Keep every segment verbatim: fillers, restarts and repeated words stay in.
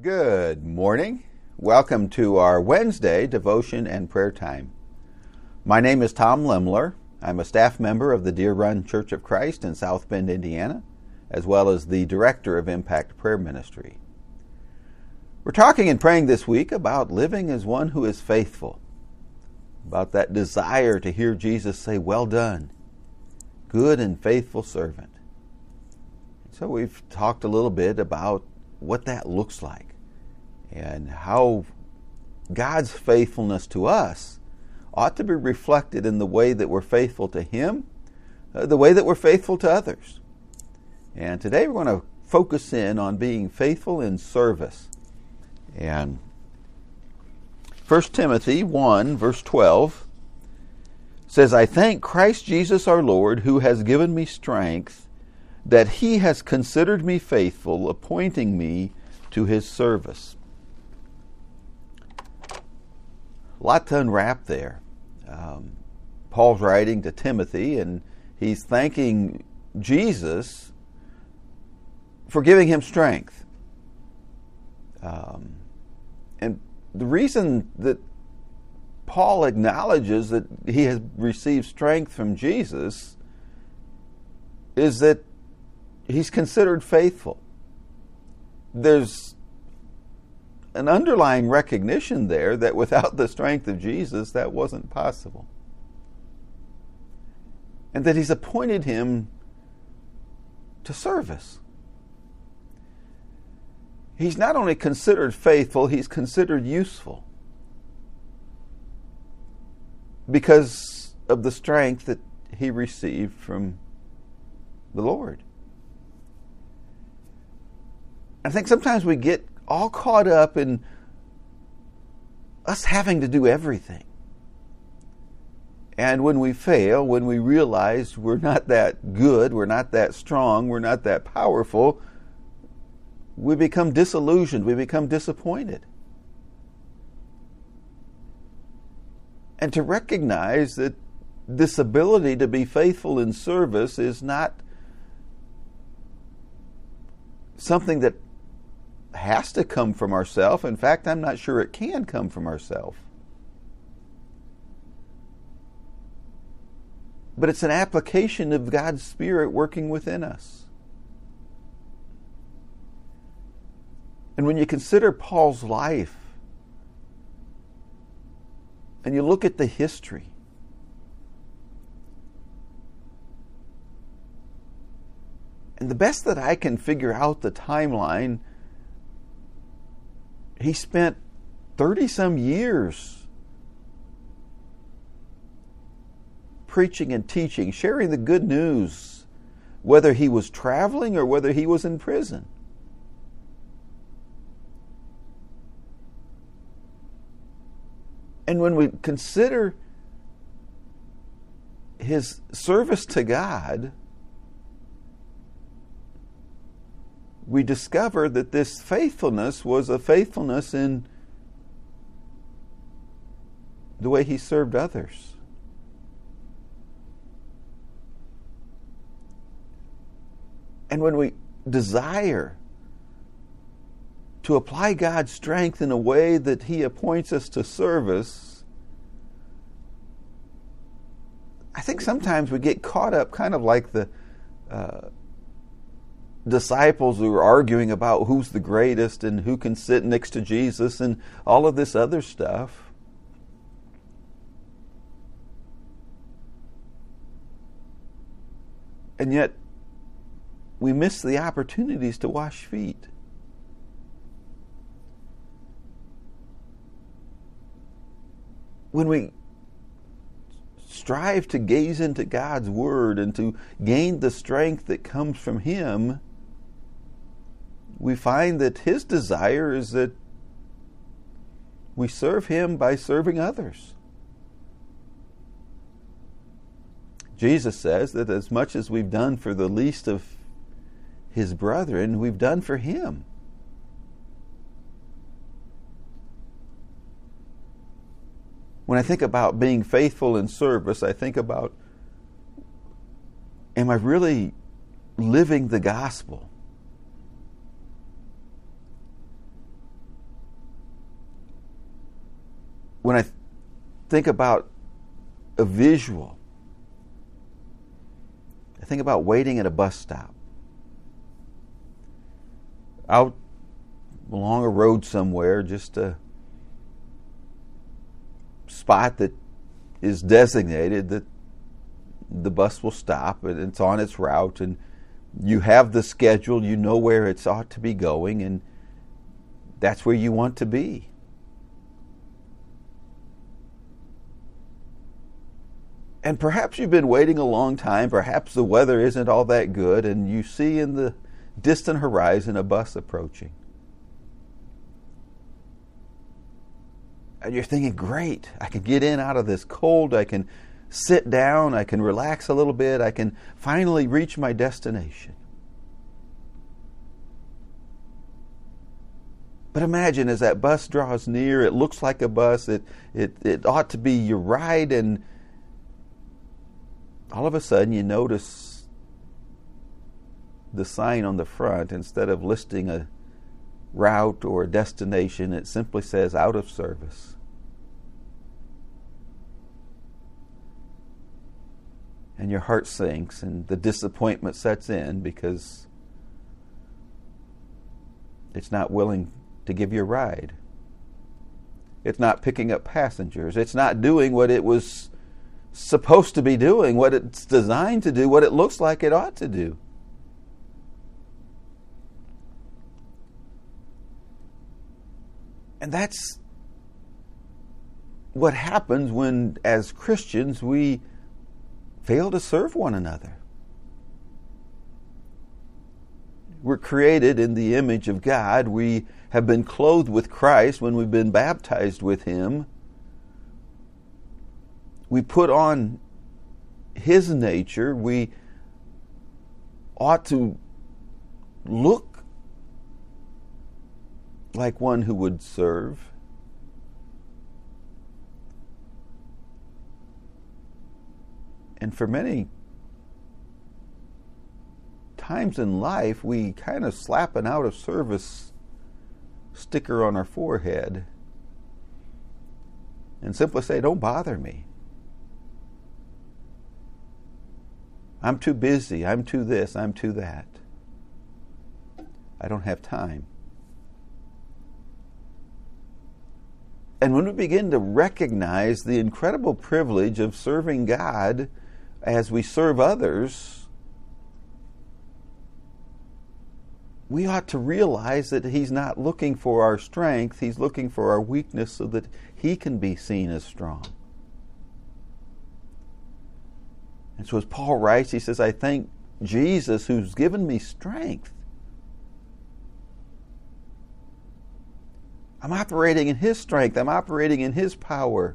Good morning. Welcome to our Wednesday devotion and prayer time. My name is Tom Lemler. I'm a staff member of the Deer Run Church of Christ in South Bend, Indiana, as well as the director of Impact Prayer Ministry. We're talking and praying this week about living as one who is faithful, about that desire to hear Jesus say, "Well done, good and faithful servant." So we've talked a little bit about what that looks like and how God's faithfulness to us ought to be reflected in the way that we're faithful to Him, uh, the way that we're faithful to others. And today we're going to focus in on being faithful in service. And First Timothy one, verse twelve says, "I thank Christ Jesus our Lord, who has given me strength, that He has considered me faithful, appointing me to His service." A lot to unwrap there. Um, Paul's writing to Timothy, and he's thanking Jesus for giving him strength. Um, and the reason that Paul acknowledges that he has received strength from Jesus is that he's considered faithful. There's an underlying recognition there that without the strength of Jesus, that wasn't possible. And that He's appointed him to service. He's not only considered faithful, he's considered useful because of the strength that he received from the Lord. I think sometimes we get all caught up in us having to do everything. And when we fail, when we realize we're not that good, we're not that strong, we're not that powerful, we become disillusioned, we become disappointed. And to recognize that this ability to be faithful in service is not something that has to come from ourselves. In fact, I'm not sure it can come from ourselves. But it's an application of God's Spirit working within us. And when you consider Paul's life, and you look at the history, and the best that I can figure out the timeline, he spent thirty-some years preaching and teaching, sharing the good news, whether he was traveling or whether he was in prison. And when we consider his service to God, we discover that this faithfulness was a faithfulness in the way he served others. And when we desire to apply God's strength in a way that He appoints us to service, I think sometimes we get caught up kind of like the uh, disciples who are arguing about who's the greatest and who can sit next to Jesus and all of this other stuff. And yet, we miss the opportunities to wash feet. When we strive to gaze into God's Word and to gain the strength that comes from Him, we find that His desire is that we serve Him by serving others. Jesus says that as much as we've done for the least of His brethren, we've done for Him. When I think about being faithful in service, I think about, am I really living the gospel? when I th- think about a visual, I think about waiting at a bus stop, out along a road somewhere, just a spot that is designated that the bus will stop and it's on its route, and you have the schedule, you know where it ought to be going, and that's where you want to be. And perhaps you've been waiting a long time, perhaps the weather isn't all that good, and you see in the distant horizon a bus approaching. And you're thinking, great, I can get in out of this cold, I can sit down, I can relax a little bit, I can finally reach my destination. But imagine as that bus draws near, it looks like a bus, it, it, it ought to be your ride, and all of a sudden you notice the sign on the front, instead of listing a route or a destination, it simply says out of service. And your heart sinks and the disappointment sets in because it's not willing to give you a ride. It's not picking up passengers. It's not doing what it was supposed to be doing, what it's designed to do, what it looks like it ought to do. And that's what happens when, as Christians, we fail to serve one another. We're created in the image of God. We have been clothed with Christ when we've been baptized with Him. We put on His nature. We ought to look like one who would serve. And for many times in life, we kind of slap an out of service sticker on our forehead and simply say, don't bother me. I'm too busy. I'm too this. I'm too that. I don't have time. And when we begin to recognize the incredible privilege of serving God as we serve others, we ought to realize that He's not looking for our strength, He's looking for our weakness so that He can be seen as strong. And so as Paul writes, he says, I thank Jesus who's given me strength. I'm operating in His strength. I'm operating in His power.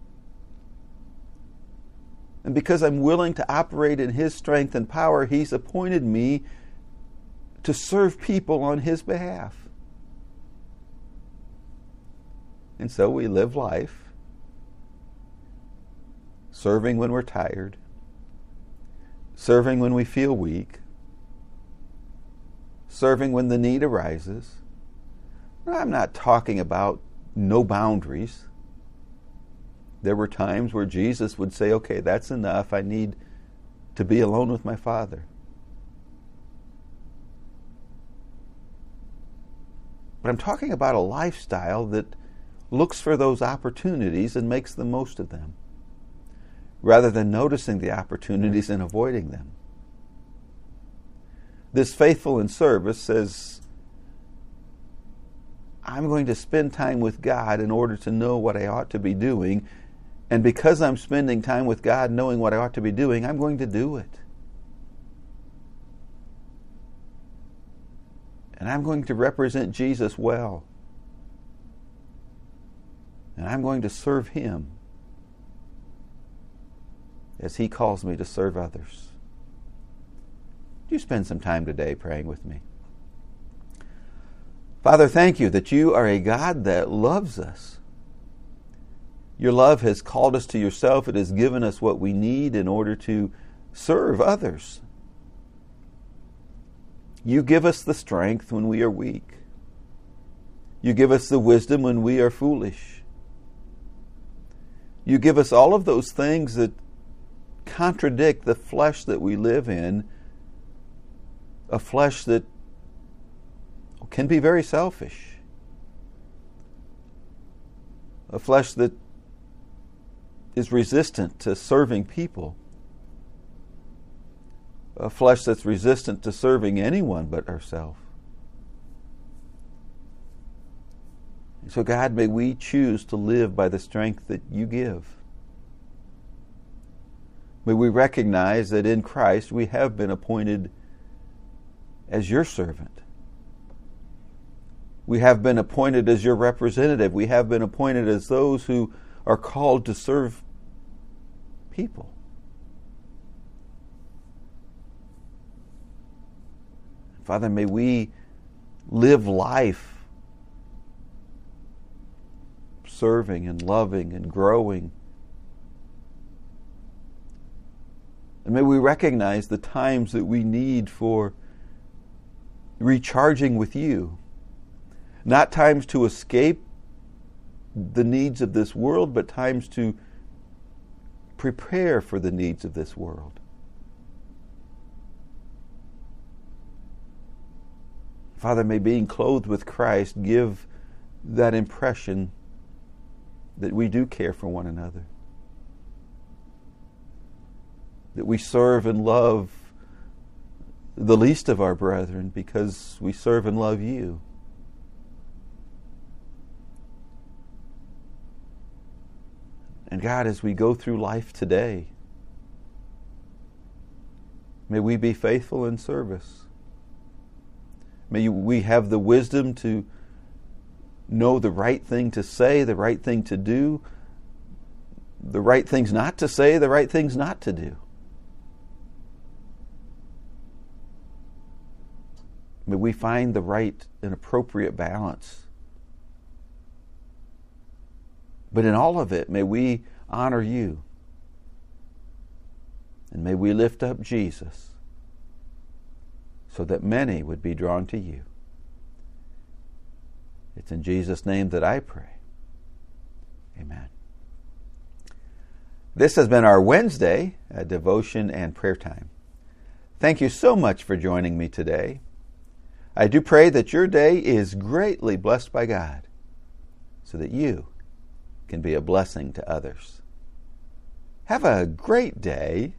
And because I'm willing to operate in His strength and power, He's appointed me to serve people on His behalf. And so we live life, serving when we're tired, serving when we feel weak, serving when the need arises. I'm not talking about no boundaries. There were times where Jesus would say, okay, that's enough. I need to be alone with my Father. But I'm talking about a lifestyle that looks for those opportunities and makes the most of them, rather than noticing the opportunities and avoiding them. This faithful in service says, I'm going to spend time with God in order to know what I ought to be doing. And because I'm spending time with God knowing what I ought to be doing, I'm going to do it. And I'm going to represent Jesus well. And I'm going to serve Him as He calls me to serve others. Would you spend some time today praying with me? Father, thank You that You are a God that loves us. Your love has called us to Yourself. It has given us what we need in order to serve others. You give us the strength when we are weak. You give us the wisdom when we are foolish. You give us all of those things that contradict the flesh that we live in, a flesh that can be very selfish, a flesh that is resistant to serving people, a flesh that's resistant to serving anyone but ourselves. So God, may we choose to live by the strength that you give. May we recognize that in Christ we have been appointed as your servant. We have been appointed as your representative. We have been appointed as those who are called to serve people. Father, may we live life serving and loving and growing. And may we recognize the times that we need for recharging with you. Not times to escape the needs of this world, but times to prepare for the needs of this world. Father, may being clothed with Christ give that impression that we do care for one another, that we serve and love the least of our brethren because we serve and love you. And God, as we go through life today, may we be faithful in service. May we have the wisdom to know the right thing to say, the right thing to do, the right things not to say, the right things not to do. May we find the right and appropriate balance. But in all of it, may we honor you. And may we lift up Jesus so that many would be drawn to you. It's in Jesus' name that I pray. Amen. This has been our Wednesday uh, devotion and prayer time. Thank you so much for joining me today. I do pray that your day is greatly blessed by God so that you can be a blessing to others. Have a great day